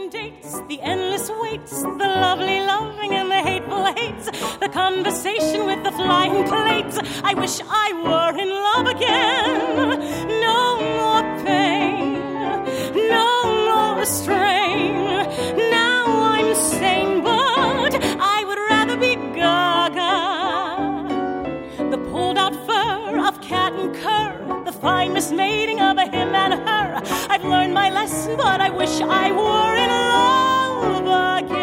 wedding dates, the endless waits, the lovely loving and the hateful hates, the conversation with the flying plates. I wish I were in love again. No more pain, no more strain. Now I'm sane, but I would rather be gaga. The pulled out fur of cat and cur, the fine mismating of a him and her. I've learned my lesson, but I wish I were in love again.